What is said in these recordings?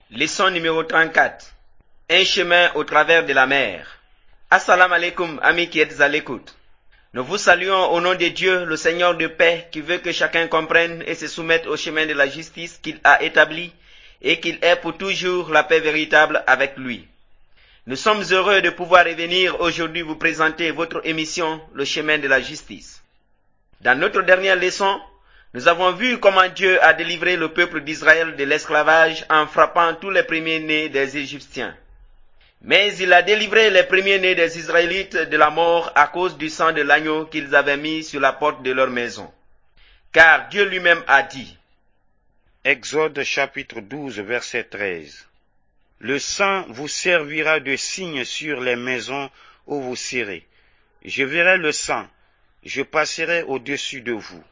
Leçon numéro 34. Un chemin au travers de la mer. Assalamu alaikum, amis qui êtes à l'écoute. Nous vous saluons au nom de Dieu, le Seigneur de paix, qui veut que chacun comprenne et se soumette au chemin de la justice qu'il a établi et qu'il ait pour toujours la paix véritable avec lui. Nous sommes heureux de pouvoir revenir aujourd'hui vous présenter votre émission, Le chemin de la justice. Dans notre dernière leçon, nous avons vu comment Dieu a délivré le peuple d'Israël de l'esclavage en frappant tous les premiers-nés des Égyptiens. Mais il a délivré les premiers-nés des Israélites de la mort à cause du sang de l'agneau qu'ils avaient mis sur la porte de leur maison. Car Dieu lui-même a dit, Exode chapitre 12 verset 13. Le sang vous servira de signe sur les maisons où vous serez. Je verrai le sang, je passerai au-dessus de vous.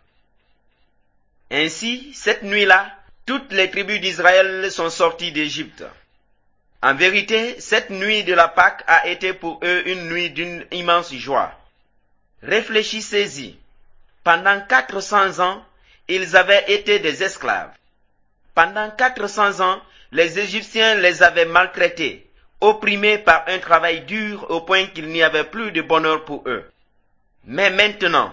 Ainsi, cette nuit-là, toutes les tribus d'Israël sont sorties d'Égypte. En vérité, cette nuit de la Pâque a été pour eux une nuit d'une immense joie. Réfléchissez-y. Pendant 400 ans, ils avaient été des esclaves. Pendant 400 ans, les Égyptiens les avaient maltraités, opprimés par un travail dur au point qu'il n'y avait plus de bonheur pour eux. Mais maintenant,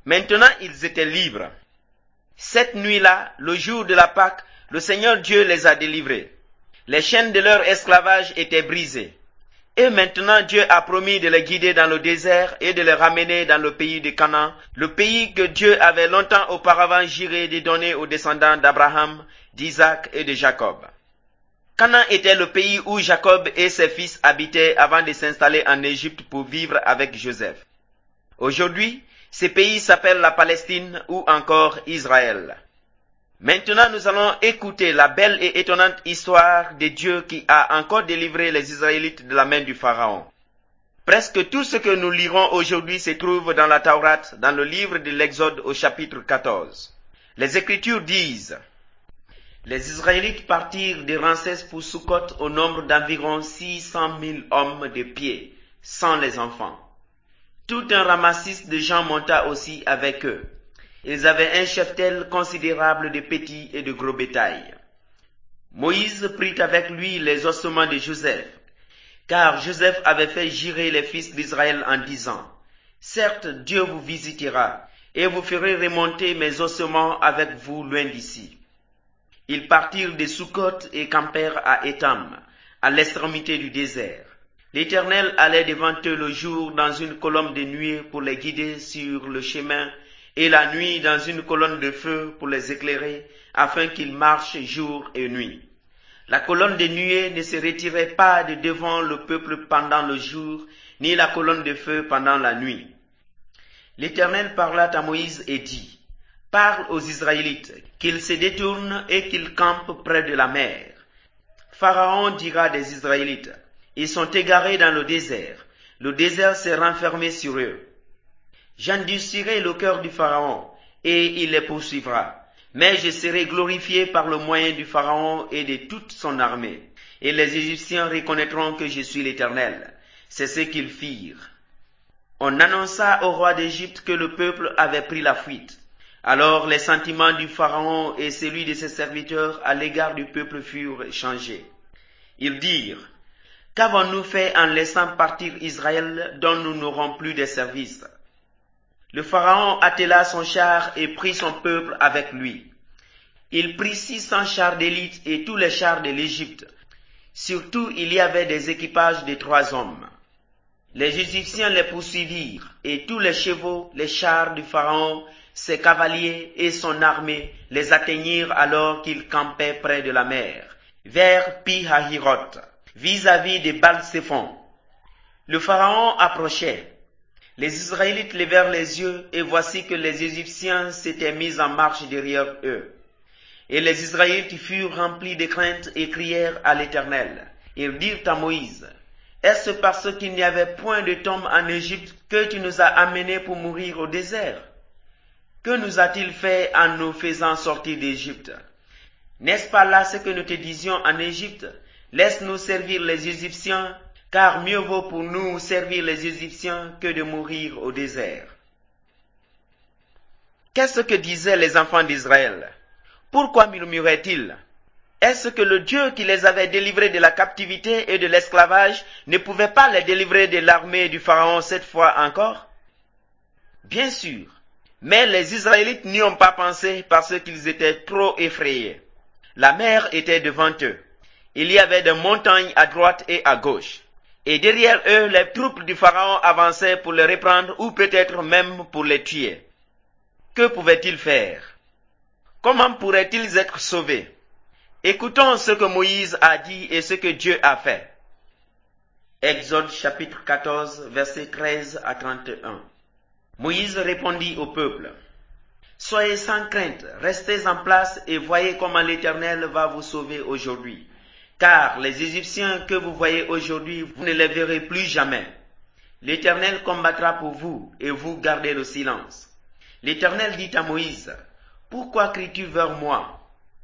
ils étaient libres. Cette nuit-là, le jour de la Pâque, le Seigneur Dieu les a délivrés. Les chaînes de leur esclavage étaient brisées. Et maintenant Dieu a promis de les guider dans le désert et de les ramener dans le pays de Canaan, le pays que Dieu avait longtemps auparavant juré de donner aux descendants d'Abraham, d'Isaac et de Jacob. Canaan était le pays où Jacob et ses fils habitaient avant de s'installer en Égypte pour vivre avec Joseph. Aujourd'hui, ce pays s'appelle la Palestine ou encore Israël. Maintenant, nous allons écouter la belle et étonnante histoire de Dieu qui a encore délivré les Israélites de la main du Pharaon. Presque tout ce que nous lirons aujourd'hui se trouve dans la Taurate, dans le livre de l'Exode au chapitre 14. Les Écritures disent, les Israélites partirent de Ramsès pour Sukkot au nombre d'environ 600 000 hommes de pied, sans les enfants. Tout un ramassis de gens monta aussi avec eux. Ils avaient un cheptel considérable de petits et de gros bétail. Moïse prit avec lui les ossements de Joseph, car Joseph avait fait jurer les fils d'Israël en disant, « Certes, Dieu vous visitera, et vous ferez remonter mes ossements avec vous loin d'ici. » Ils partirent de Sukkot et campèrent à Étam, à l'extrémité du désert. L'Éternel allait devant eux le jour dans une colonne de nuée pour les guider sur le chemin, et la nuit dans une colonne de feu pour les éclairer, afin qu'ils marchent jour et nuit. La colonne de nuée ne se retirait pas de devant le peuple pendant le jour, ni la colonne de feu pendant la nuit. L'Éternel parla à Moïse et dit, « Parle aux Israélites, qu'ils se détournent et qu'ils campent près de la mer. » Pharaon dira des Israélites, « Ils sont égarés dans le désert s'est renfermé sur eux. » J'endurcirai le cœur du Pharaon, et il les poursuivra. Mais je serai glorifié par le moyen du Pharaon et de toute son armée. Et les Égyptiens reconnaîtront que je suis l'Éternel. C'est ce qu'ils firent. On annonça au roi d'Égypte que le peuple avait pris la fuite. Alors les sentiments du Pharaon et celui de ses serviteurs à l'égard du peuple furent changés. Ils dirent, « Qu'avons-nous fait en laissant partir Israël dont nous n'aurons plus de service ?» Le Pharaon attela son char et prit son peuple avec lui. Il prit 600 chars d'élite et tous les chars de l'Égypte. Surtout, il y avait des équipages de 3 hommes. Les Égyptiens les poursuivirent, et tous les chevaux, les chars du Pharaon, ses cavaliers et son armée les atteignirent alors qu'ils campaient près de la mer, vers Pi-Hahiroth, vis-à-vis de Baal-Séphon. Le Pharaon approchait. Les Israélites levèrent les yeux, et voici que les Égyptiens s'étaient mis en marche derrière eux. Et les Israélites furent remplis de crainte et crièrent à l'Éternel. Ils dirent à Moïse, « Est-ce parce qu'il n'y avait point de tombe en Égypte que tu nous as amenés pour mourir au désert? Que nous a-t-il fait en nous faisant sortir d'Égypte? N'est-ce pas là ce que nous te disions en Égypte? Laisse-nous servir les Égyptiens, car mieux vaut pour nous servir les Égyptiens que de mourir au désert. » Qu'est-ce que disaient les enfants d'Israël? Pourquoi murmuraient-ils? Est-ce que le Dieu qui les avait délivrés de la captivité et de l'esclavage ne pouvait pas les délivrer de l'armée du Pharaon cette fois encore? Bien sûr, mais les Israélites n'y ont pas pensé parce qu'ils étaient trop effrayés. La mer était devant eux. Il y avait des montagnes à droite et à gauche. Et derrière eux, les troupes du Pharaon avançaient pour les reprendre ou peut-être même pour les tuer. Que pouvaient-ils faire? Comment pourraient-ils être sauvés? Écoutons ce que Moïse a dit et ce que Dieu a fait. Exode chapitre 14, versets 13 à 31. Moïse répondit au peuple: Soyez sans crainte, restez en place et voyez comment l'Éternel va vous sauver aujourd'hui. Car les Égyptiens que vous voyez aujourd'hui, vous ne les verrez plus jamais. L'Éternel combattra pour vous et vous gardez le silence. L'Éternel dit à Moïse: Pourquoi cries-tu vers moi?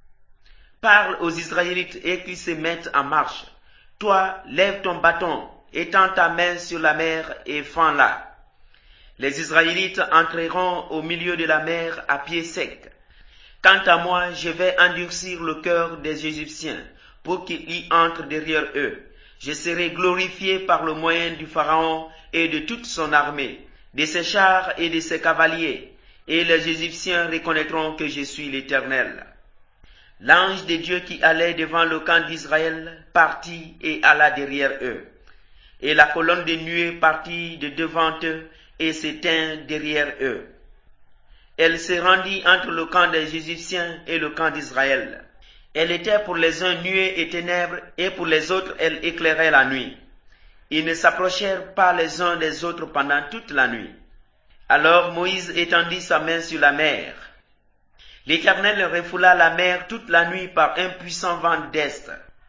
Parle aux Israélites et qu'ils se mettent en marche. Toi, lève ton bâton, étends ta main sur la mer et fends-la. Les Israélites entreront au milieu de la mer à pied sec. Quant à moi, je vais endurcir le cœur des Égyptiens pour qu'ils y entrent derrière eux. Je serai glorifié par le moyen du Pharaon et de toute son armée, de ses chars et de ses cavaliers, et les Égyptiens reconnaîtront que je suis l'Éternel. L'ange de Dieu qui allait devant le camp d'Israël partit et alla derrière eux. Et la colonne de nuée partit de devant eux et s'éteint derrière eux. Elle se rendit entre le camp des Égyptiens et le camp d'Israël. Elle était pour les uns nuée et ténèbres, et pour les autres elle éclairait la nuit. Ils ne s'approchèrent pas les uns des autres pendant toute la nuit. Alors Moïse étendit sa main sur la mer. L'Éternel refoula la mer toute la nuit par un puissant vent d'est.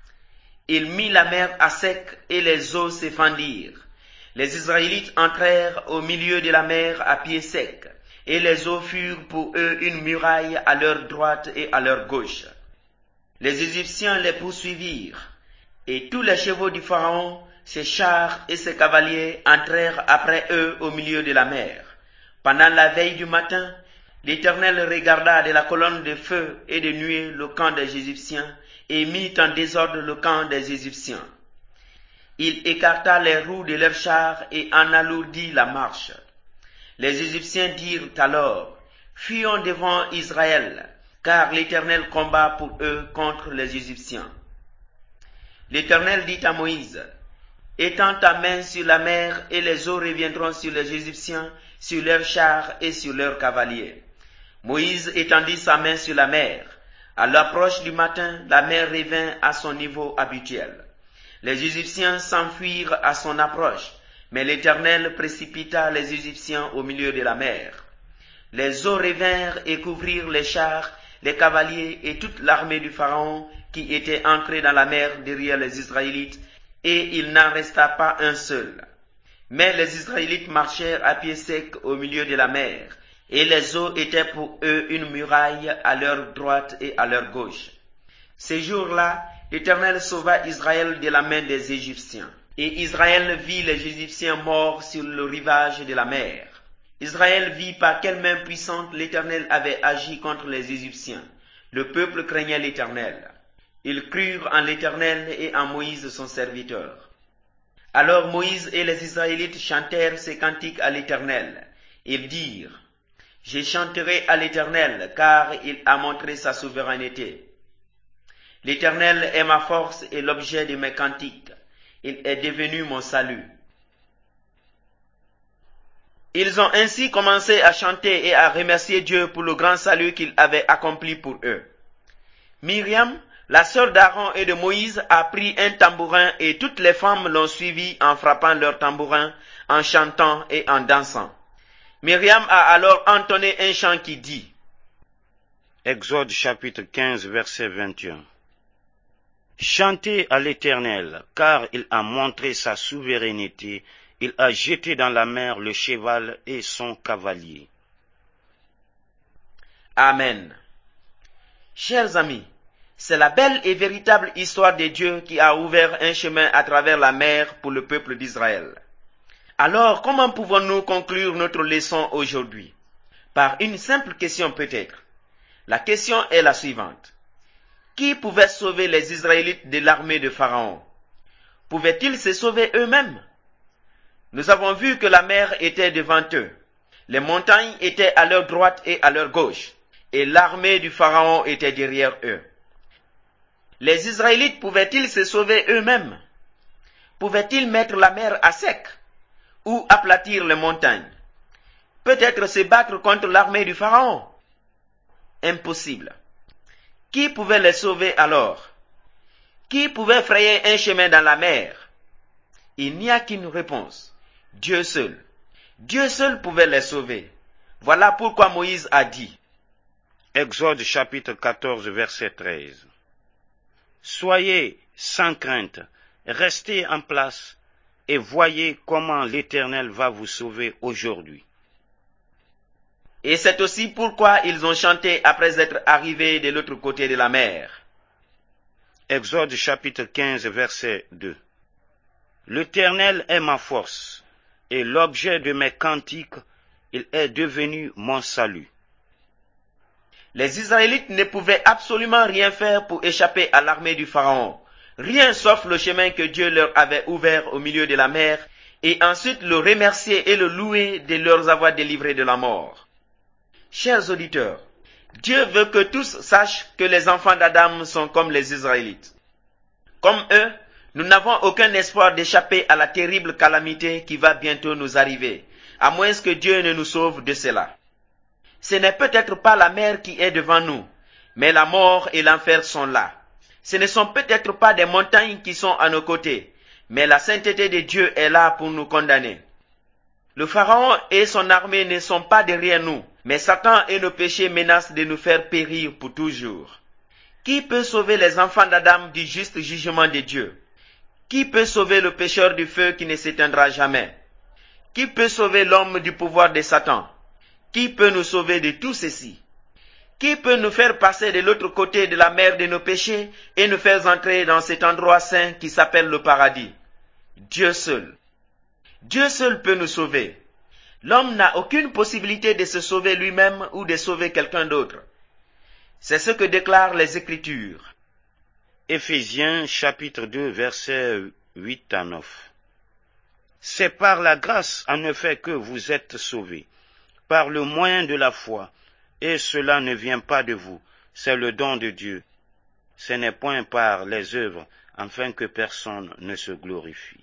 Il mit la mer à sec et les eaux se fendirent. Les Israélites entrèrent au milieu de la mer à pied sec, et les eaux furent pour eux une muraille à leur droite et à leur gauche. Les Égyptiens les poursuivirent, et tous les chevaux du Pharaon, ses chars et ses cavaliers entrèrent après eux au milieu de la mer. Pendant la veille du matin, l'Éternel regarda de la colonne de feu et de nuée le camp des Égyptiens, et mit en désordre le camp des Égyptiens. Il écarta les roues de leurs chars et en alourdit la marche. Les Égyptiens dirent alors: Fuyons devant Israël, car l'Éternel combat pour eux contre les Égyptiens. L'Éternel dit à Moïse: Étends ta main sur la mer et les eaux reviendront sur les Égyptiens, sur leurs chars et sur leurs cavaliers. Moïse étendit sa main sur la mer. À l'approche du matin, la mer revint à son niveau habituel. Les Égyptiens s'enfuirent à son approche, mais l'Éternel précipita les Égyptiens au milieu de la mer. Les eaux revinrent et couvrirent les chars, les cavaliers et toute l'armée du Pharaon qui était entrée dans la mer derrière les Israélites, et il n'en resta pas un seul. Mais les Israélites marchèrent à pied sec au milieu de la mer, et les eaux étaient pour eux une muraille à leur droite et à leur gauche. Ces jours-là, l'Éternel sauva Israël de la main des Égyptiens. Et Israël vit les Égyptiens morts sur le rivage de la mer. Israël vit par quelle main puissante l'Éternel avait agi contre les Égyptiens. Le peuple craignait l'Éternel. Ils crurent en l'Éternel et en Moïse son serviteur. Alors Moïse et les Israélites chantèrent ces cantiques à l'Éternel. Ils dirent: Je chanterai à l'Éternel, car il a montré sa souveraineté. L'Éternel est ma force et l'objet de mes cantiques. Il est devenu mon salut. Ils ont ainsi commencé à chanter et à remercier Dieu pour le grand salut qu'il avait accompli pour eux. Myriam, la sœur d'Aaron et de Moïse, a pris un tambourin et toutes les femmes l'ont suivi en frappant leur tambourin, en chantant et en dansant. Myriam a alors entonné un chant qui dit: Exode chapitre 15, verset 21. Chantez à l'Éternel, car il a montré sa souveraineté, il a jeté dans la mer le cheval et son cavalier. Amen. Chers amis, c'est la belle et véritable histoire de Dieu qui a ouvert un chemin à travers la mer pour le peuple d'Israël. Alors, comment pouvons-nous conclure notre leçon aujourd'hui? Par une simple question peut-être. La question est la suivante. Qui pouvait sauver les Israélites de l'armée de Pharaon? Pouvaient-ils se sauver eux-mêmes? Nous avons vu que la mer était devant eux. Les montagnes étaient à leur droite et à leur gauche, et l'armée du Pharaon était derrière eux. Les Israélites pouvaient-ils se sauver eux-mêmes? Pouvaient-ils mettre la mer à sec ou aplatir les montagnes? Peut-être se battre contre l'armée du Pharaon? Impossible. Qui pouvait les sauver alors? Qui pouvait frayer un chemin dans la mer? Il n'y a qu'une réponse. Dieu seul. Dieu seul pouvait les sauver. Voilà pourquoi Moïse a dit. Exode chapitre 14, verset 13. Soyez sans crainte, restez en place et voyez comment l'Éternel va vous sauver aujourd'hui. Et c'est aussi pourquoi ils ont chanté après être arrivés de l'autre côté de la mer. Exode chapitre 15, verset 2. L'Éternel est ma force, et l'objet de mes cantiques, il est devenu mon salut. Les Israélites ne pouvaient absolument rien faire pour échapper à l'armée du Pharaon, rien sauf le chemin que Dieu leur avait ouvert au milieu de la mer, et ensuite le remercier et le louer de leur avoir délivrés de la mort. Chers auditeurs, Dieu veut que tous sachent que les enfants d'Adam sont comme les Israélites. Comme eux, nous n'avons aucun espoir d'échapper à la terrible calamité qui va bientôt nous arriver, à moins que Dieu ne nous sauve de cela. Ce n'est peut-être pas la mer qui est devant nous, mais la mort et l'enfer sont là. Ce ne sont peut-être pas des montagnes qui sont à nos côtés, mais la sainteté de Dieu est là pour nous condamner. Le Pharaon et son armée ne sont pas derrière nous, mais Satan et nos péchés menacent de nous faire périr pour toujours. Qui peut sauver les enfants d'Adam du juste jugement de Dieu? Qui peut sauver le pécheur du feu qui ne s'éteindra jamais? Qui peut sauver l'homme du pouvoir de Satan? Qui peut nous sauver de tout ceci? Qui peut nous faire passer de l'autre côté de la mer de nos péchés et nous faire entrer dans cet endroit saint qui s'appelle le paradis? Dieu seul. Dieu seul peut nous sauver. L'homme n'a aucune possibilité de se sauver lui-même ou de sauver quelqu'un d'autre. C'est ce que déclarent les Écritures. Éphésiens chapitre 2, versets 8 à 9. C'est par la grâce en effet que vous êtes sauvés, par le moyen de la foi, et cela ne vient pas de vous, c'est le don de Dieu. Ce n'est point par les œuvres, afin que personne ne se glorifie.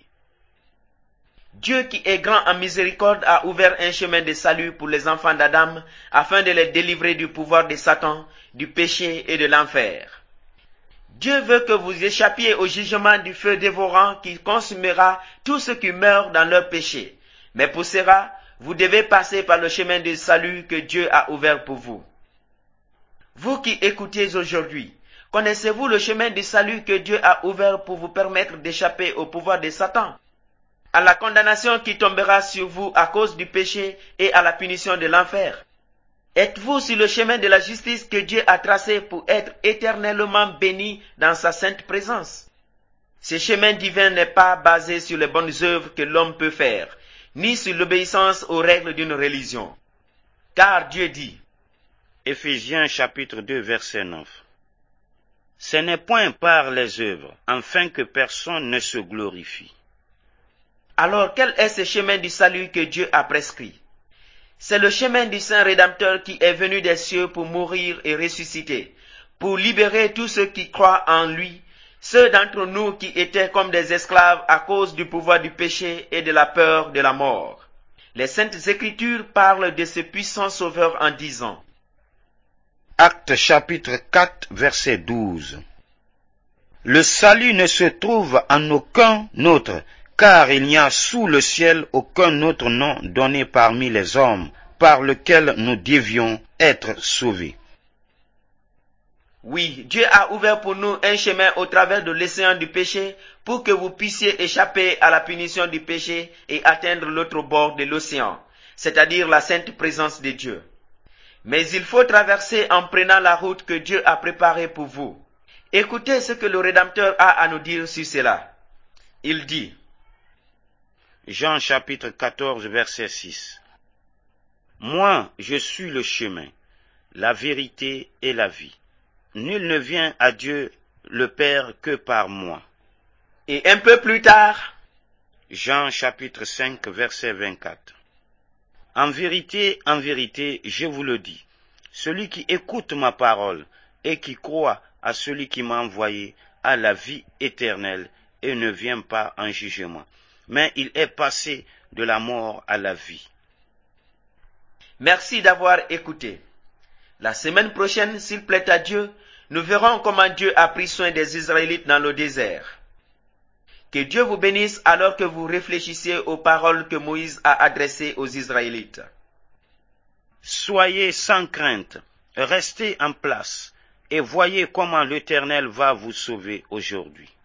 Dieu qui est grand en miséricorde a ouvert un chemin de salut pour les enfants d'Adam afin de les délivrer du pouvoir de Satan, du péché et de l'enfer. Dieu veut que vous échappiez au jugement du feu dévorant qui consumera tous ceux qui meurent dans leur péché. Mais pour cela, vous devez passer par le chemin de salut que Dieu a ouvert pour vous. Vous qui écoutez aujourd'hui, connaissez-vous le chemin de salut que Dieu a ouvert pour vous permettre d'échapper au pouvoir de Satan, à la condamnation qui tombera sur vous à cause du péché et à la punition de l'enfer? Êtes-vous sur le chemin de la justice que Dieu a tracé pour être éternellement béni dans sa sainte présence? Ce chemin divin n'est pas basé sur les bonnes œuvres que l'homme peut faire, ni sur l'obéissance aux règles d'une religion. Car Dieu dit, Éphésiens chapitre 2, verset 9. Ce n'est point par les œuvres, afin que personne ne se glorifie. Alors quel est ce chemin du salut que Dieu a prescrit? C'est le chemin du Saint Rédempteur qui est venu des cieux pour mourir et ressusciter, pour libérer tous ceux qui croient en lui, ceux d'entre nous qui étaient comme des esclaves à cause du pouvoir du péché et de la peur de la mort. Les Saintes Écritures parlent de ce puissant Sauveur en disant, Actes chapitre 4, verset 12. Le salut ne se trouve en aucun autre, car il n'y a sous le ciel aucun autre nom donné parmi les hommes par lequel nous devions être sauvés. Oui, Dieu a ouvert pour nous un chemin au travers de l'océan du péché pour que vous puissiez échapper à la punition du péché et atteindre l'autre bord de l'océan, c'est-à-dire la sainte présence de Dieu. Mais il faut traverser en prenant la route que Dieu a préparée pour vous. Écoutez ce que le Rédempteur a à nous dire sur cela. Il dit, Jean chapitre 14, verset 6. Moi, je suis le chemin, la vérité et la vie. Nul ne vient à Dieu le Père que par moi. Et un peu plus tard, Jean chapitre 5, verset 24. En vérité, je vous le dis, celui qui écoute ma parole et qui croit à celui qui m'a envoyé a la vie éternelle et ne vient pas en jugement, mais il est passé de la mort à la vie. merci d'avoir écouté. La semaine prochaine, s'il plaît à Dieu, nous verrons comment Dieu a pris soin des Israélites dans le désert. Que Dieu vous bénisse alors que vous réfléchissez aux paroles que Moïse a adressées aux Israélites. Soyez sans crainte, restez en place et voyez comment l'Éternel va vous sauver aujourd'hui.